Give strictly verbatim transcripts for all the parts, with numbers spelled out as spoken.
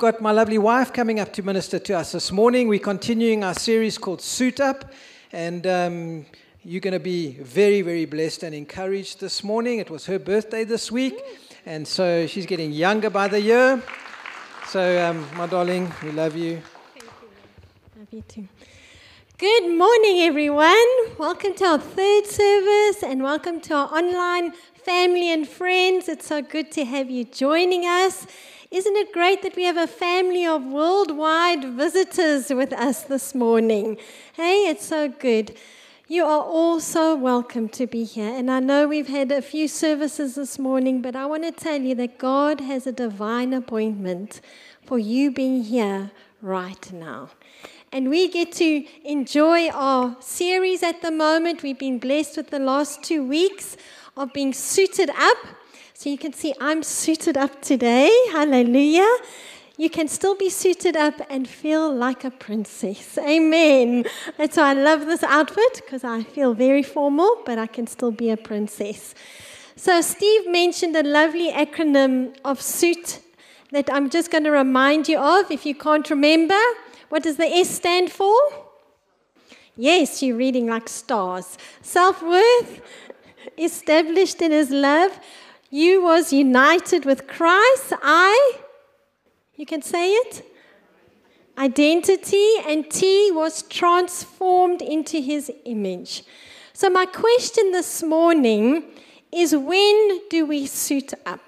got my lovely wife coming up to minister to us this morning. We're continuing our series called Suit Up, and um, you're going to be very, very blessed and encouraged this morning. It was her birthday this week, and so she's getting younger by the year. So, um, my darling, we love you. Thank you. Love you too. Good morning, everyone. Welcome to our third service, and welcome to our online family and friends. It's so good to have you joining us. Isn't it great that we have a family of worldwide visitors with us this morning? Hey, it's so good. You are all so welcome to be here. And I know we've had a few services this morning, but I want to tell you that God has a divine appointment for you being here right now. And we get to enjoy our series at the moment. We've been blessed with the last two weeks of being suited up. So you can see I'm suited up today. Hallelujah. You can still be suited up and feel like a princess. Amen. That's why I love this outfit, because I feel very formal, but I can still be a princess. So Steve mentioned a lovely acronym of SUIT that I'm just going to remind you of if you can't remember. What does the S stand for? Yes, you're reading like stars. Self-worth, established in His love. You was united with Christ. I, you can say it. Identity. And T was transformed into His image. So my question this morning is, when do we suit up?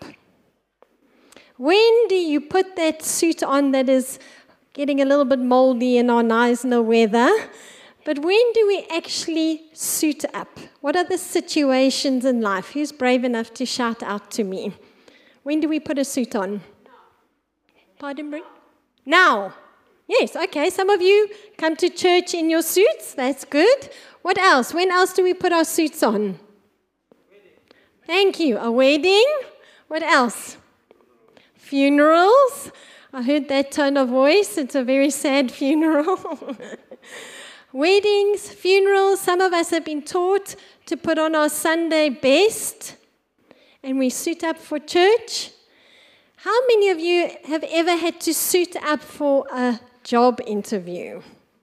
When do you put that suit on that is getting a little bit moldy and our nice no weather? But when do we actually suit up? What are the situations in life? Who's brave enough to shout out to me? When do we put a suit on? Pardon me? Now. Yes, okay. Some of you come to church in your suits. That's good. What else? When else do we put our suits on? Thank you. A wedding. What else? Funerals. I heard that tone of voice. It's a very sad funeral. Weddings, funerals. Some of us have been taught to put on our Sunday best and we suit up for church. How many of you have ever had to suit up for a job interview?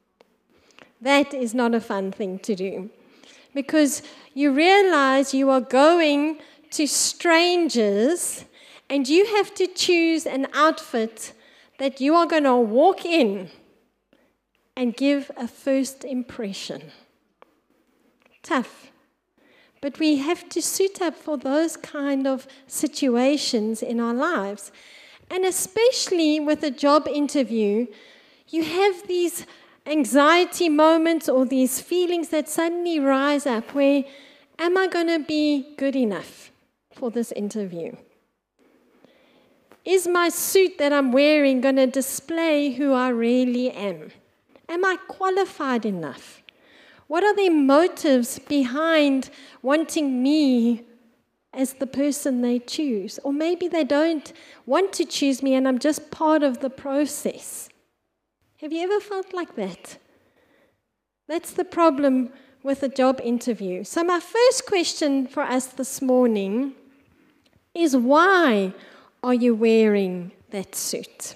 That is not a fun thing to do, because you realize you are going to strangers and you have to choose an outfit that you are going to walk in and give a first impression. Tough. But we have to suit up for those kind of situations in our lives. And especially with a job interview, you have these anxiety moments or these feelings that suddenly rise up where, am I going to be good enough for this interview? Is my suit that I'm wearing going to display who I really am? Am I qualified enough? What are the motives behind wanting me as the person they choose? Or maybe they don't want to choose me and I'm just part of the process. Have you ever felt like that? That's the problem with a job interview. So my first question for us this morning is, why are you wearing that suit?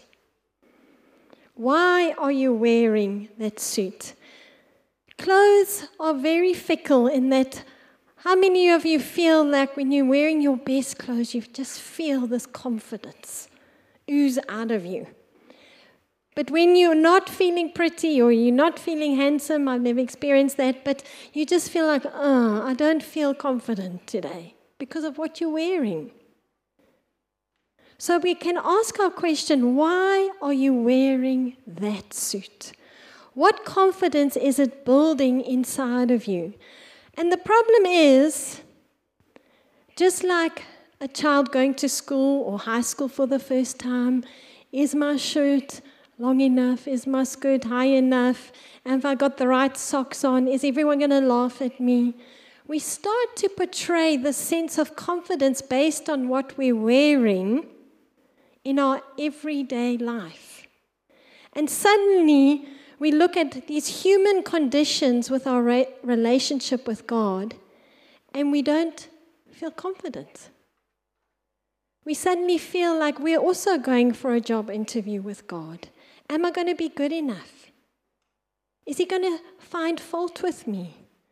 Why are you wearing that suit? Clothes are very fickle in that, how many of you feel like when you're wearing your best clothes, you just feel this confidence ooze out of you? But when you're not feeling pretty or you're not feeling handsome, I've never experienced that, but you just feel like, oh, I don't feel confident today because of what you're wearing. So we can ask our question, why are you wearing that suit? What confidence is it building inside of you? And the problem is, just like a child going to school or high school for the first time, is my shirt long enough? Is my skirt high enough? Have I got the right socks on? Is everyone going to laugh at me? We start to portray the sense of confidence based on what we're wearing in our everyday life. And suddenly, we look at these human conditions with our re- relationship with God, and we don't feel confident. we suddenly feel like we're also going for a job interview with God. Am I going to be good enough? Is He going to find fault with me?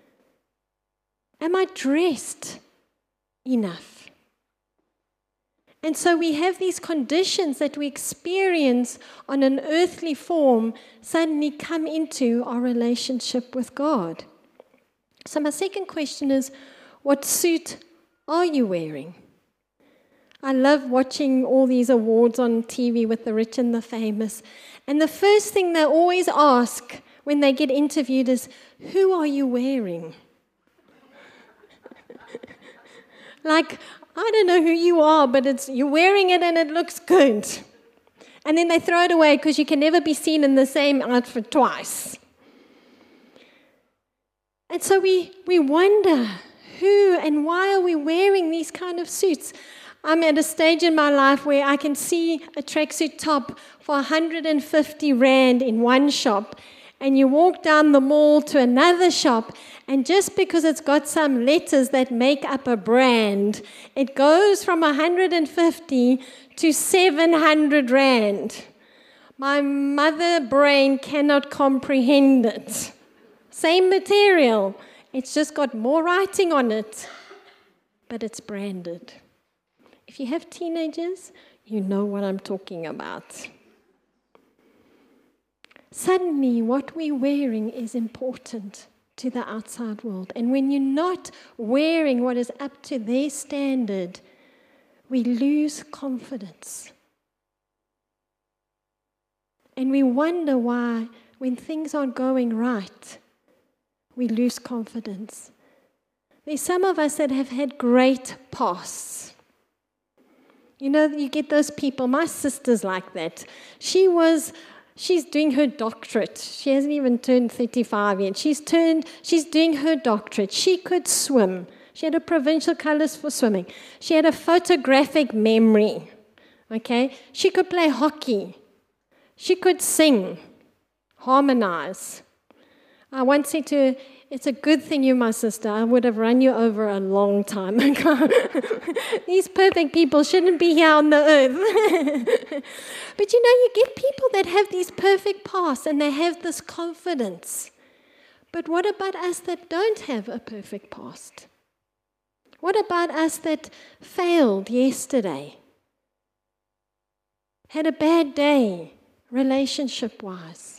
Am I dressed enough? And so we have these conditions that we experience on an earthly form suddenly come into our relationship with God. So my second question is, what suit are you wearing? I love watching all these awards on T V with the rich and the famous. And the first thing they always ask when they get interviewed is, who are you wearing? Like, I don't know who you are, but it's you're wearing it and it looks good. And then they throw it away because you can never be seen in the same outfit twice. And so we, we wonder, who and why are we wearing these kind of suits? I'm at a stage in my life where I can see a tracksuit top for one hundred fifty rand in one shop, and you walk down the mall to another shop, and just because it's got some letters that make up a brand, it goes from one hundred fifty to seven hundred rand. My mother brain cannot comprehend it. Same material, it's just got more writing on it, but it's branded. If you have teenagers, you know what I'm talking about. Suddenly, what we're wearing is important to the outside world. And when you're not wearing what is up to their standard, we lose confidence. And we wonder why, when things aren't going right, we lose confidence. There's some of us that have had great pasts. You know, you get those people. My sister's like that. She was, she's doing her doctorate. She hasn't even turned thirty-five yet. She's turned, she's doing her doctorate. She could swim. She had a provincial colors for swimming. She had a photographic memory. Okay? She could play hockey. She could sing, harmonize. I once said to her, it's a good thing you're my sister. I would have run you over a long time ago. These perfect people shouldn't be here on the earth. But you know, you get people that have these perfect pasts and they have this confidence. But what about us that don't have a perfect past? What about us that failed yesterday? Had a bad day, relationship-wise?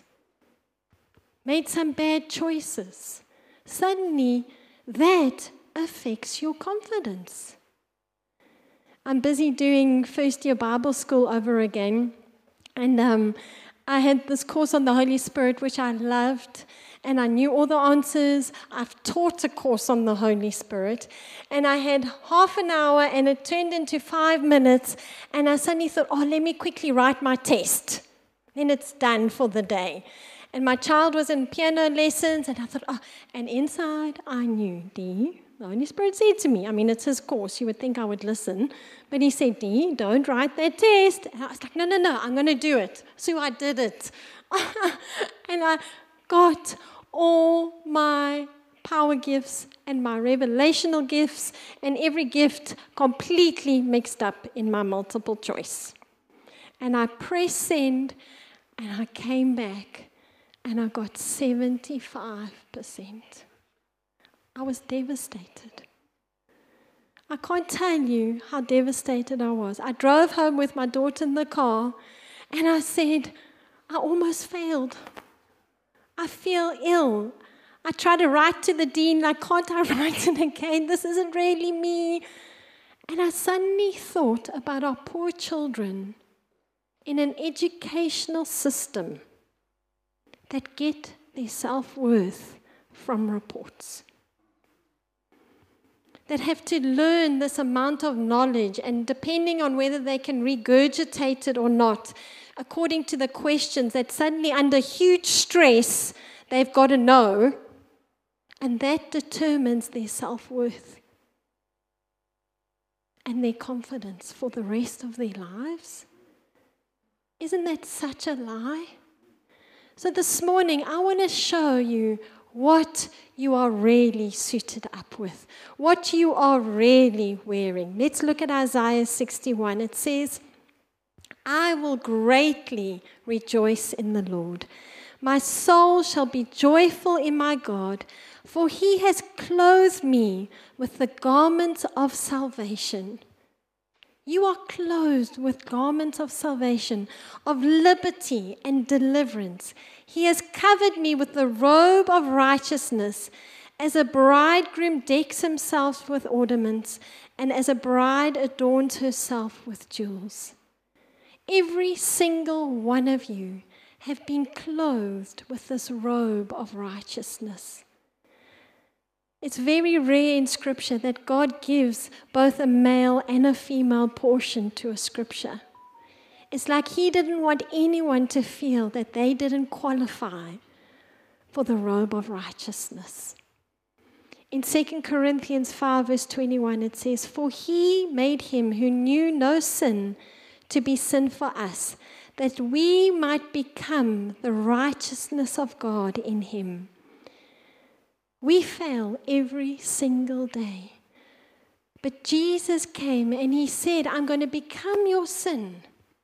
Made some bad choices? Suddenly, that affects your confidence. I'm busy doing first year Bible school over again, and um, I had this course on the Holy Spirit, which I loved, and I knew all the answers. I've taught a course on the Holy Spirit, and I had half an hour, and it turned into five minutes, and I suddenly thought, oh, let me quickly write my test. Then it's done for the day. And my child was in piano lessons, and I thought, oh, and inside I knew, Dee, the Holy Spirit said to me, I mean, it's his course, you would think I would listen, but he said, Dee, don't write that test. And I was like, no, no, no, I'm going to do it. So I did it. And I got all my power gifts and my revelational gifts and every gift completely mixed up in my multiple choice. And I pressed send, and I came back. And I got seventy-five percent. I was devastated. I can't tell you how devastated I was. I drove home with my daughter in the car, and I said, I almost failed. I feel ill. I tried to write to the dean, like, can't I write it again? This isn't really me. And I suddenly thought about our poor children in an educational system that get their self-worth from reports, that have to learn this amount of knowledge, and depending on whether they can regurgitate it or not, according to the questions, that suddenly under huge stress, they've got to know, and that determines their self-worth and their confidence for the rest of their lives. Isn't that such a lie? So this morning, I want to show you what you are really suited up with, what you are really wearing. Let's look at Isaiah sixty-one. It says, I will greatly rejoice in the Lord. My soul shall be joyful in my God, for he has clothed me with the garments of salvation. You are clothed with garments of salvation, of liberty and deliverance. He has covered me with the robe of righteousness, as a bridegroom decks himself with ornaments, and as a bride adorns herself with jewels. Every single one of you have been clothed with this robe of righteousness. It's very rare in Scripture that God gives both a male and a female portion to a Scripture. It's like He didn't want anyone to feel that they didn't qualify for the robe of righteousness. In Second Corinthians five, verse twenty-one, it says, For He made Him who knew no sin to be sin for us, that we might become the righteousness of God in Him. We fail every single day. But Jesus came and He said, I'm going to become your sin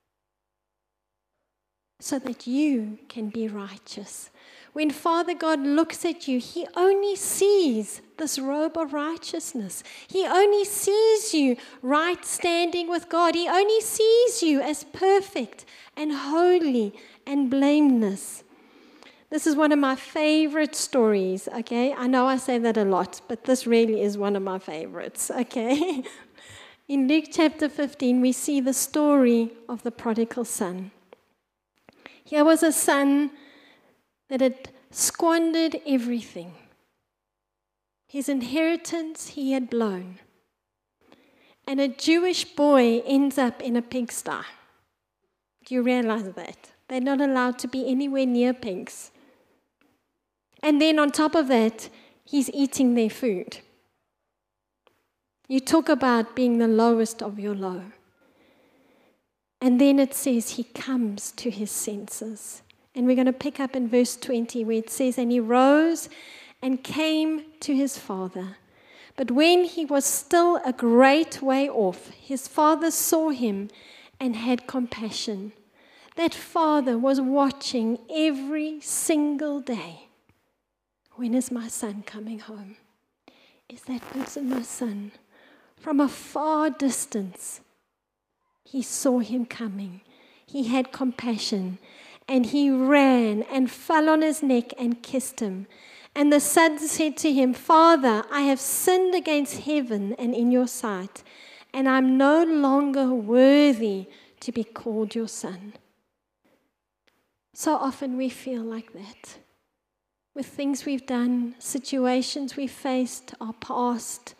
so that you can be righteous. When Father God looks at you, He only sees this robe of righteousness. He only sees you right standing with God. He only sees you as perfect and holy and blameless. This is one of my favorite stories, okay? I know I say that a lot, but this really is one of my favorites, okay? In Luke chapter fifteen, we see the story of the prodigal son. Here was a son that had squandered everything. His inheritance he had blown. And a Jewish boy ends up in a pigsty. Do you realize that? They're not allowed to be anywhere near pigs. And then on top of that, he's eating their food. You talk about being the lowest of your low. And then it says he comes to his senses. And we're going to pick up in verse twenty where it says, And he rose and came to his father. But when he was still a great way off, his father saw him and had compassion. That father was watching every single day. When is my son coming home? Is that person my son? From a far distance, he saw him coming. He had compassion, and he ran and fell on his neck and kissed him. And the son said to him, Father, I have sinned against heaven and in your sight, and I'm no longer worthy to be called your son. So often we feel like that. With things we've done, situations we've faced, our past.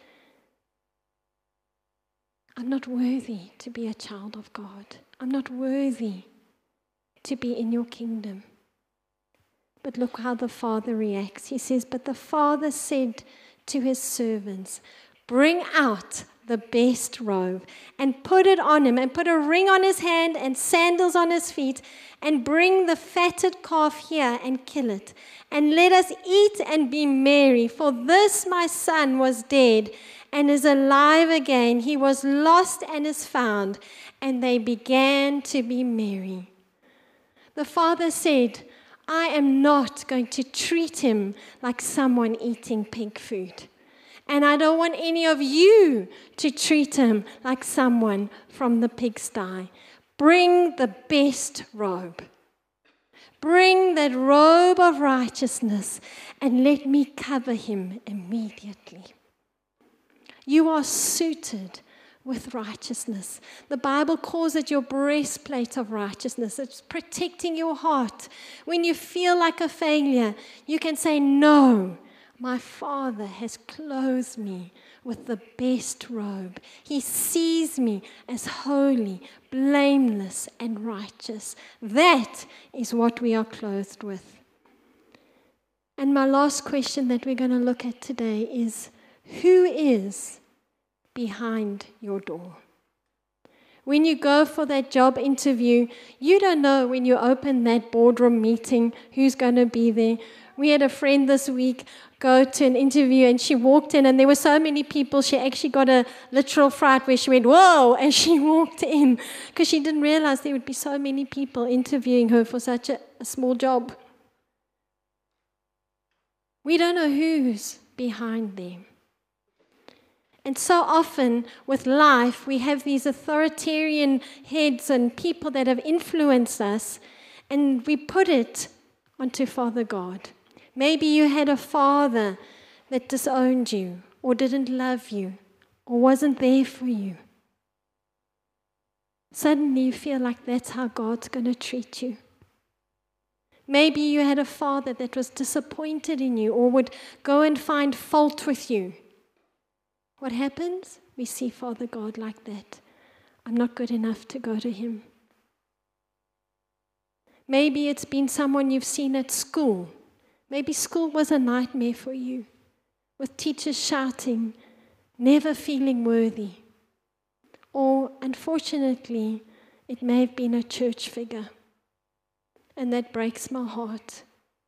I'm not worthy to be a child of God. I'm not worthy to be in your kingdom. But look how the father reacts. He says, But the father said to his servants, Bring out the best robe and put it on him, and put a ring on his hand and sandals on his feet, and bring the fatted calf here and kill it. And let us eat and be merry, for this my son was dead and is alive again. He was lost and is found. And they began to be merry. The father said, I am not going to treat him like someone eating pig food. And I don't want any of you to treat him like someone from the pigsty. Bring the best robe. Bring that robe of righteousness and let me cover him immediately. You are suited with righteousness. The Bible calls it your breastplate of righteousness. It's protecting your heart. When you feel like a failure, you can say, no, my Father has clothed me with the best robe. He sees me as holy, blameless, and righteous. That is what we are clothed with. And my last question that we're going to look at today is, who is behind your door? When you go for that job interview, you don't know when you open that boardroom meeting who's going to be there. We had a friend this week go to an interview, and she walked in, and there were so many people, she actually got a literal fright where she went, whoa, and she walked in because she didn't realize there would be so many people interviewing her for such a, a small job. We don't know who's behind them. And so often with life, we have these authoritarian heads and people that have influenced us, and we put it onto Father God. Maybe you had a father that disowned you, or didn't love you, or wasn't there for you. Suddenly you feel like that's how God's going to treat you. Maybe you had a father that was disappointed in you, or would go and find fault with you. What happens? We see Father God like that. I'm not good enough to go to him. Maybe it's been someone you've seen at school. Maybe school was a nightmare for you, with teachers shouting, never feeling worthy. Or, unfortunately, it may have been a church figure. And that breaks my heart.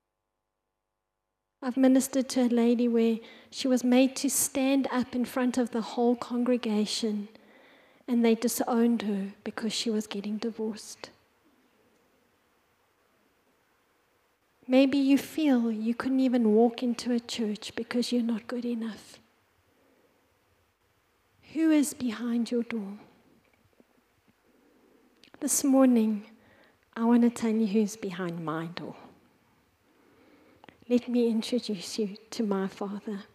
I've ministered to a lady where she was made to stand up in front of the whole congregation, and they disowned her because she was getting divorced. Maybe you feel you couldn't even walk into a church because you're not good enough. Who is behind your door? This morning, I want to tell you who's behind my door. Let me introduce you to my Father.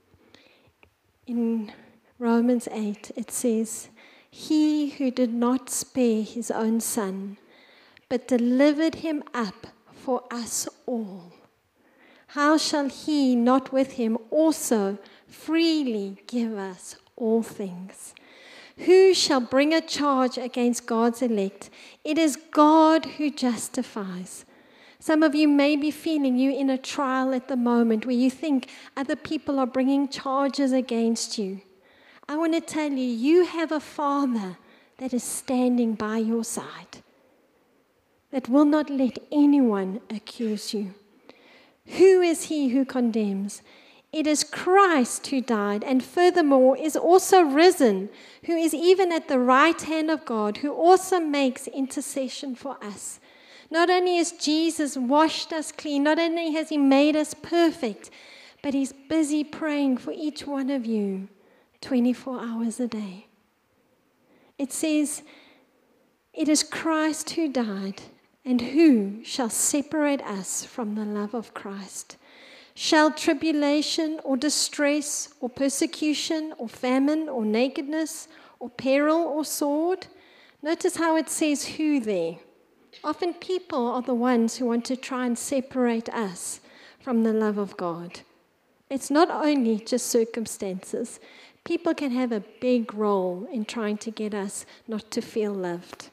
In Romans eight, it says, "He who did not spare his own Son, but delivered him up for us all, how shall he not with him also freely give us all things? Who shall bring a charge against God's elect? It is God who justifies." Some of you may be feeling you're in a trial at the moment where you think other people are bringing charges against you. I want to tell you, you have a Father that is standing by your side, that will not let anyone accuse you. Who is he who condemns? It is Christ who died, and furthermore is also risen, who is even at the right hand of God, who also makes intercession for us. Not only has Jesus washed us clean, not only has he made us perfect, but he's busy praying for each one of you twenty-four hours a day. It says, it is Christ who died, and who shall separate us from the love of Christ? Shall tribulation or distress or persecution or famine or nakedness or peril or sword? Notice how it says who there. Often people are the ones who want to try and separate us from the love of God. It's not only just circumstances. People can have a big role in trying to get us not to feel loved.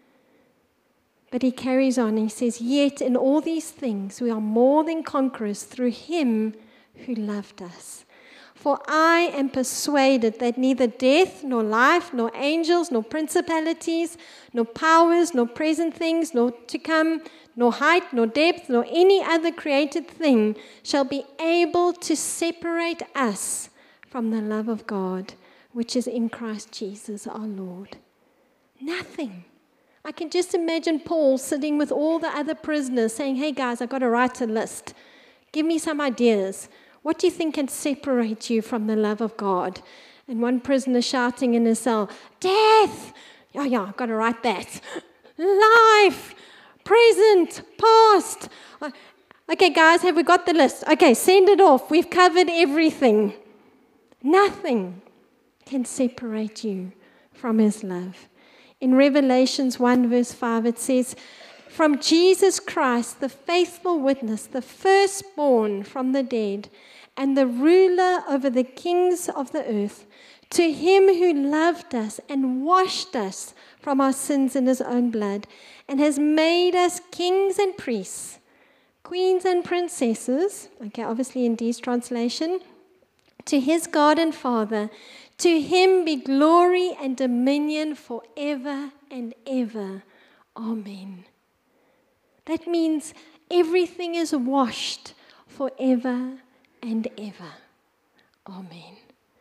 But he carries on and he says, "Yet in all these things we are more than conquerors through him who loved us. For I am persuaded that neither death, nor life, nor angels, nor principalities, nor powers, nor present things, nor to come, nor height, nor depth, nor any other created thing shall be able to separate us from the love of God, which is in Christ Jesus our Lord." Nothing. I can just imagine Paul sitting with all the other prisoners saying, "Hey guys, I've got to write a list. Give me some ideas. What do you think can separate you from the love of God?" And one prisoner shouting in his cell, "Death! Yeah, yeah, I've got to write that. Life! Present! Past!" Okay, guys, have we got the list? Okay, send it off. We've covered everything. Nothing can separate you from his love. In Revelations one verse five, it says, "From Jesus Christ, the faithful witness, the firstborn from the dead, and the ruler over the kings of the earth, to him who loved us and washed us from our sins in his own blood, and has made us kings and priests, queens and princesses," okay, obviously in Dee's translation, "to his God and Father, to him be glory and dominion forever and ever. Amen." That means everything is washed forever and ever. Amen.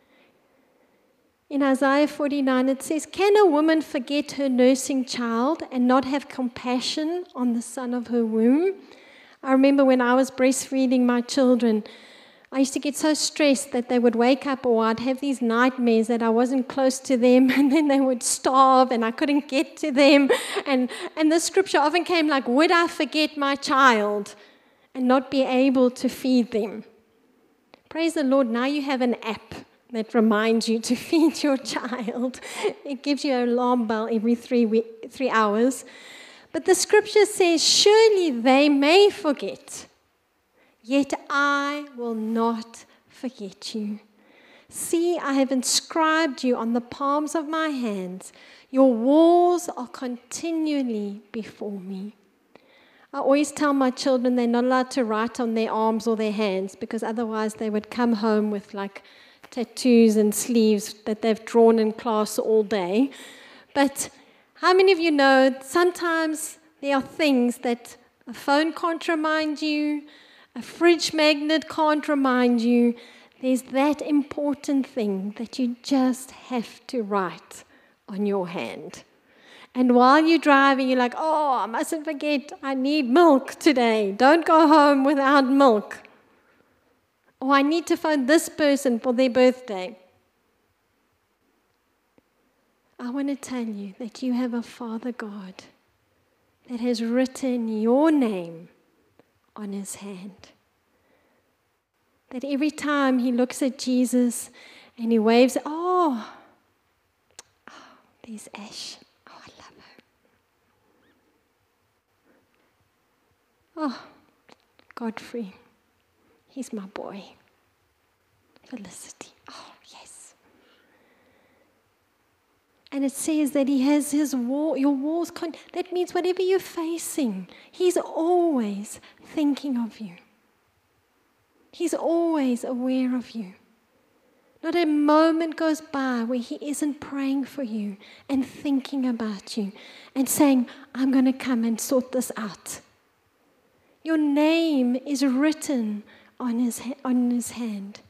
In Isaiah forty-nine it says, "Can a woman forget her nursing child and not have compassion on the son of her womb?" I remember when I was breastfeeding my children, I used to get so stressed that they would wake up, or I'd have these nightmares that I wasn't close to them, and then they would starve and I couldn't get to them. And, and the scripture often came like, would I forget my child and not be able to feed them? Praise the Lord, now you have an app that reminds you to feed your child. It gives you an alarm bell every three, week, three hours. But the scripture says, surely they may forget, yet I will not forget you. See, I have inscribed you on the palms of my hands. Your walls are continually before me. I always tell my children they're not allowed to write on their arms or their hands, because otherwise they would come home with like tattoos and sleeves that they've drawn in class all day. But how many of you know sometimes there are things that a phone can't remind you, a fridge magnet can't remind you. There's that important thing that you just have to write on your hand. And while you're driving, you're like, oh, I mustn't forget, I need milk today. Don't go home without milk. Or I need to phone this person for their birthday. I want to tell you that you have a Father God that has written your name on his hand. That every time he looks at Jesus and he waves, oh, oh there's Ash. Oh, I love her. Oh, Godfrey. He's my boy. Felicity. Oh, yes. And it says that he has his wall, your walls. Con- that means whatever you're facing, he's always thinking of you. He's always aware of you. Not a moment goes by where he isn't praying for you and thinking about you and saying, I'm going to come and sort this out. Your name is written on his, on his hand.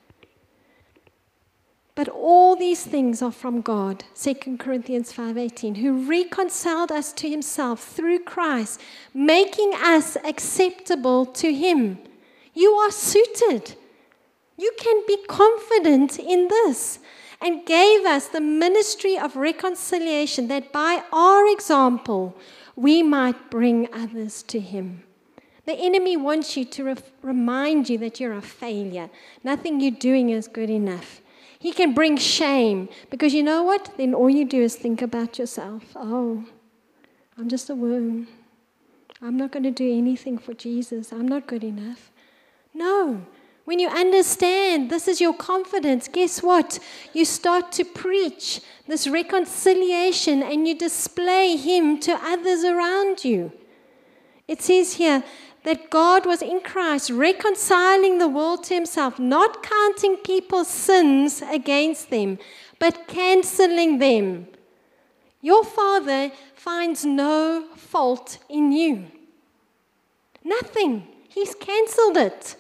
But all these things are from God, Second Corinthians five eighteen, who reconciled us to himself through Christ, making us acceptable to him. You are suited. You can be confident in this. And gave us the ministry of reconciliation, that by our example we might bring others to him. The enemy wants you to re- remind you that you're a failure. Nothing you're doing is good enough. He can bring shame, because you know what? Then all you do is think about yourself. Oh, I'm just a worm. I'm not going to do anything for Jesus. I'm not good enough. No. When you understand this is your confidence, guess what? You start to preach this reconciliation and you display him to others around you. It says here that God was in Christ reconciling the world to himself, not counting people's sins against them, but canceling them. Your Father finds no fault in you. Nothing. He's cancelled it.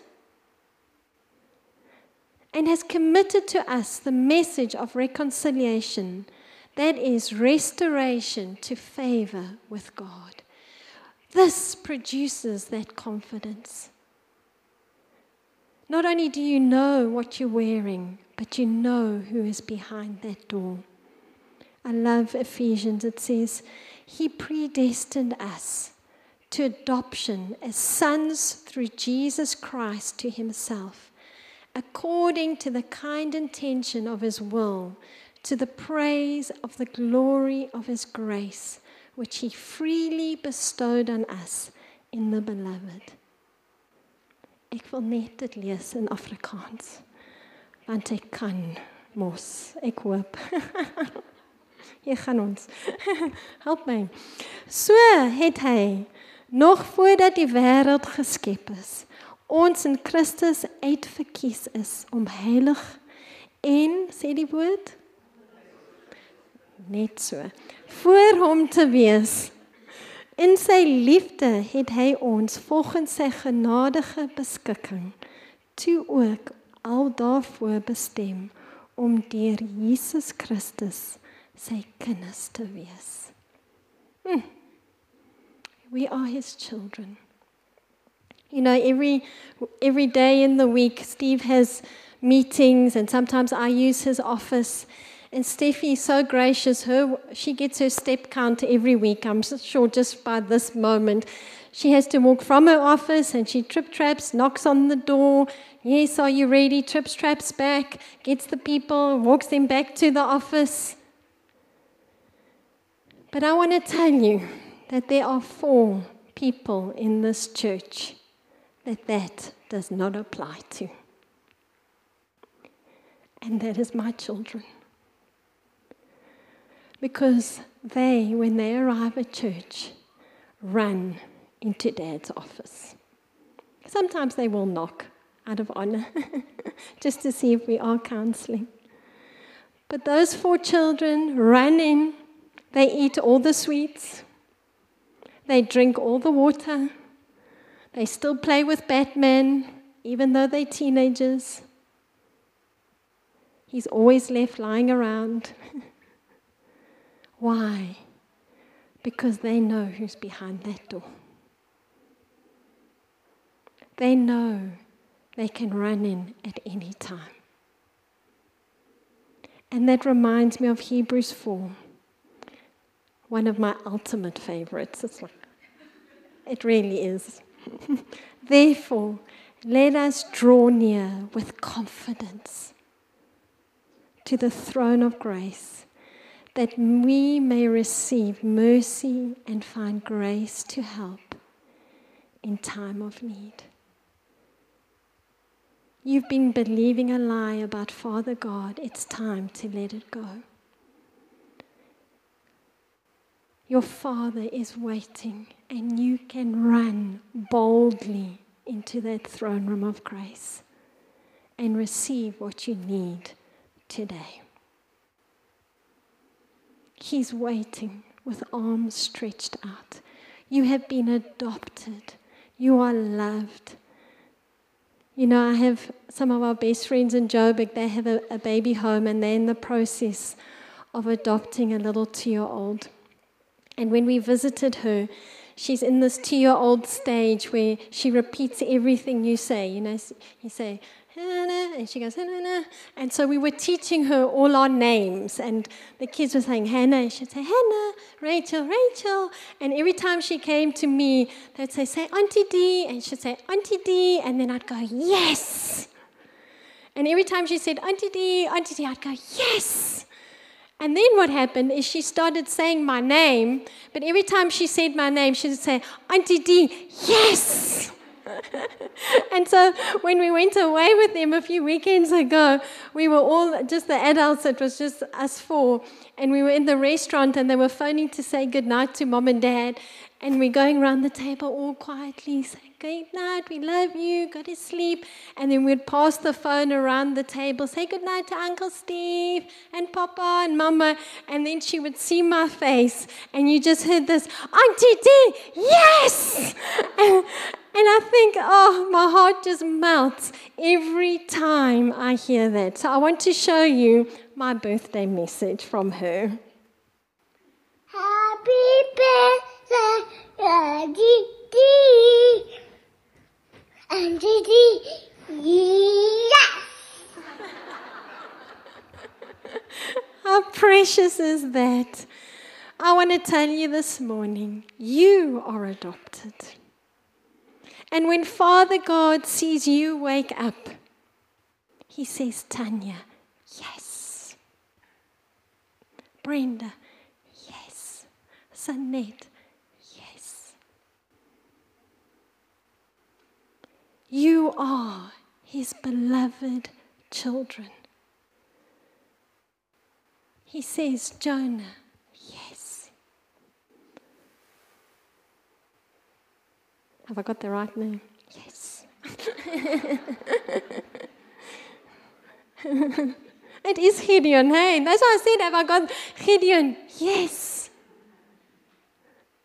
And has committed to us the message of reconciliation, that is restoration to favor with God. This produces that confidence. Not only do you know what you're wearing, but you know who is behind that door. I love Ephesians. It says, he predestined us to adoption as sons through Jesus Christ to himself, according to the kind intention of his will, to the praise of the glory of his grace, which he freely bestowed on us in the beloved. Ek wil net dit lees in Afrikaans, want ek kan mos, ek hoop. Hier gaan ons. Help my. So het hy, nog voordat die wêreld geskep is, ons in Christus uitverkies is om heilig en, sê die woord, net so, voor hom te wees. In sy liefde het hy ons volgens sy genadige beskikking toe ook al daarvoor bestem om deur Jesus Christus sy kinders te wees. Hmm. We are his children. You know, every every day in the week, Steve has meetings, and sometimes I use his office. And Steffi is so gracious. Her she gets her step count every week. I'm sure just by this moment, she has to walk from her office, and she trip traps, knocks on the door. Yes, are you ready? Trips traps back, gets the people, walks them back to the office. But I want to tell you that there are four people in this church that that does not apply to. And that is my children. Because they, when they arrive at church, run into Dad's office. Sometimes they will knock out of honor, just to see if we are counseling. But those four children run in, they eat all the sweets, they drink all the water, they still play with Batman, even though they're teenagers. He's always left lying around. Why? Because they know who's behind that door. They know they can run in at any time. And that reminds me of Hebrews four, one of my ultimate favorites. It's like, it really is. Therefore, let us draw near with confidence to the throne of grace, that we may receive mercy and find grace to help in time of need. You've been believing a lie about Father God. It's time to let it go. Your Father is waiting, and you can run boldly into that throne room of grace and receive what you need today. He's waiting with arms stretched out. You have been adopted. You are loved. You know, I have some of our best friends in Joburg, they have a, a baby home, and they're in the process of adopting a little two-year-old. And when we visited her, she's in this two-year-old stage where she repeats everything you say. You know, you say, Hannah, and she goes, Hannah. And so we were teaching her all our names, and the kids were saying Hannah, and she'd say Hannah, Rachel, Rachel. And every time she came to me, they'd say, say Auntie D, and she'd say Auntie D, and then I'd go, yes. And every time she said Auntie D, Auntie D, I'd go, yes. And then what happened is she started saying my name, but every time she said my name, she would say, Auntie D, yes. And so when we went away with them a few weekends ago, we were all, just the adults, it was just us four, and we were in the restaurant, and they were phoning to say goodnight to Mom and Dad, and we're going around the table all quietly saying, good night, we love you, go to sleep. And then we'd pass the phone around the table, say good night to Uncle Steve and Papa and Mama. And then she would see my face, and you just heard this, Auntie D, yes! And, and I think, oh, my heart just melts every time I hear that. So I want to show you my birthday message from her. Happy birthday, Auntie D. Auntie D, yes! How precious is that? I want to tell you this morning, you are adopted. And when Father God sees you wake up, he says, Tanya, yes. Brenda, yes. Sanette, yes. You are his beloved children. He says, Jonah, yes. Have I got the right name? Yes. It is Gideon, hey? That's why I said, have I got Gideon? Yes.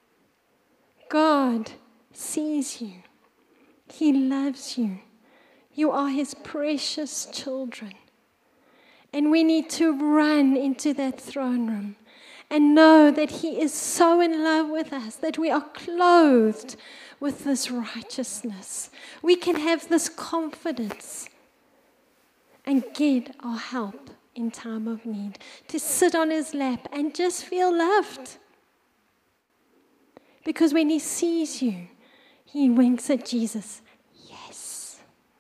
God sees you. He loves you. You are His precious children. And we need to run into that throne room and know that He is so in love with us, that we are clothed with this righteousness. We can have this confidence and get our help in time of need, to sit on His lap and just feel loved. Because when He sees you, He winks at Jesus. Yes.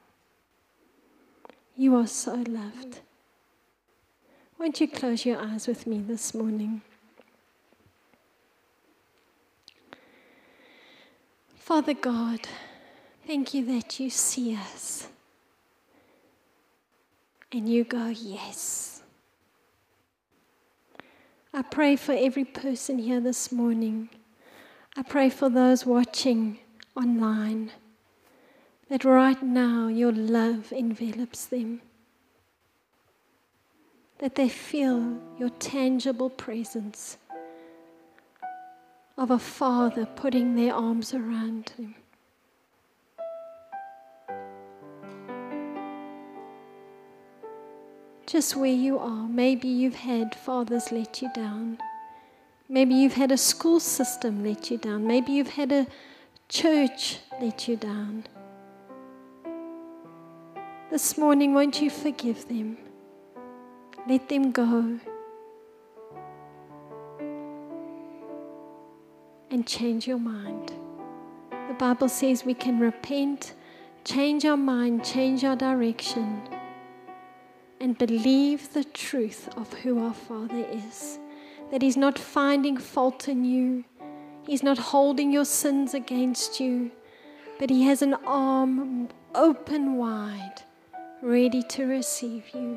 You are so loved. Won't you close your eyes with me this morning? Father God, thank you that you see us. And you go, yes. I pray for every person here this morning. I pray for those watching online, that right now your love envelops them, that they feel your tangible presence of a Father putting their arms around them. Just where you are, maybe you've had fathers let you down. Maybe you've had a school system let you down. Maybe you've had a church let you down. This morning, won't you forgive them? Let them go. And change your mind. The Bible says we can repent, change our mind, change our direction, and believe the truth of who our Father is. That He's not finding fault in you. He's not holding your sins against you. But He has an arm open wide, ready to receive you.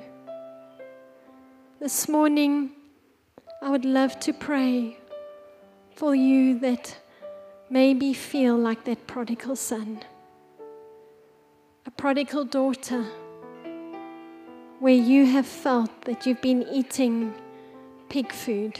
This morning, I would love to pray for you that maybe feel like that prodigal son, a prodigal daughter, where you have felt that you've been eating pig food.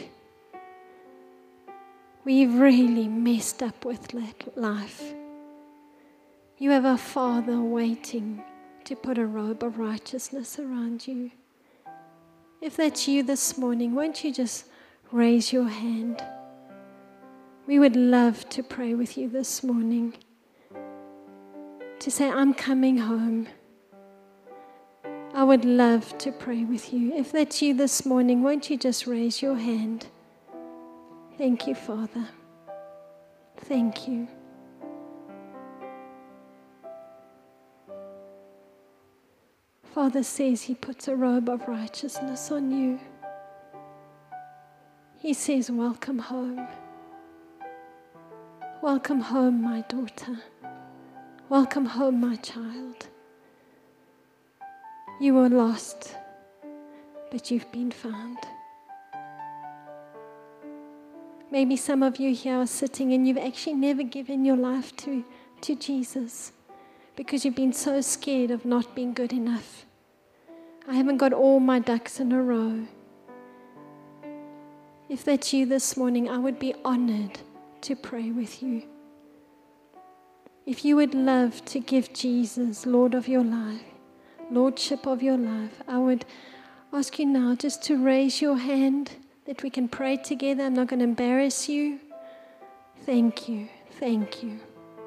We've really messed up with life. You have a Father waiting to put a robe of righteousness around you. If that's you this morning, won't you just raise your hand? We would love to pray with you this morning, to say, I'm coming home. I would love to pray with you. If that's you this morning, won't you just raise your hand? Thank you, Father. Thank you. Father says He puts a robe of righteousness on you. He says, welcome home. Welcome home, my daughter. Welcome home, my child. You were lost, but you've been found. Maybe some of you here are sitting and you've actually never given your life to, to Jesus because you've been so scared of not being good enough. I haven't got all my ducks in a row. If that's you this morning, I would be honored to pray with you. If you would love to give Jesus Lord of your life, Lordship of your life, I would ask you now just to raise your hand that we can pray together. I'm not going to embarrass you. Thank you. Thank you.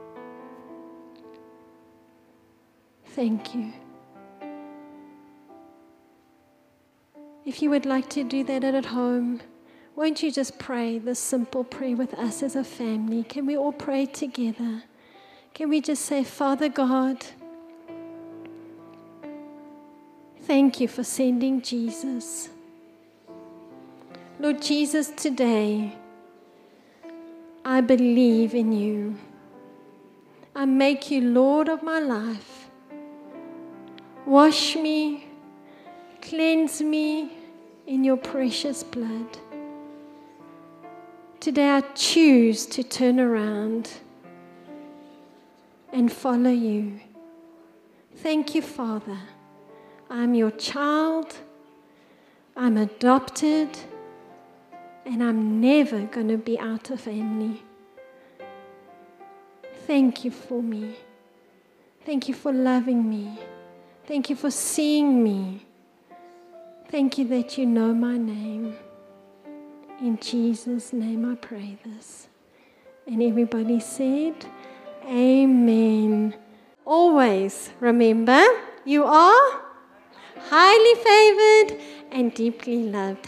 Thank you. If you would like to do that at home, won't you just pray this simple prayer with us as a family? Can we all pray together? Can we just say, Father God, thank you for sending Jesus. Lord Jesus, today I believe in you. I make you Lord of my life. Wash me, cleanse me in your precious blood. Today I choose to turn around and follow you. Thank you, Father. I'm your child. I'm adopted. And I'm never going to be out of family. Thank you for me. Thank you for loving me. Thank you for seeing me. Thank you that you know my name. In Jesus' name I pray this. And everybody said, Amen. Always remember, you are highly favored and deeply loved.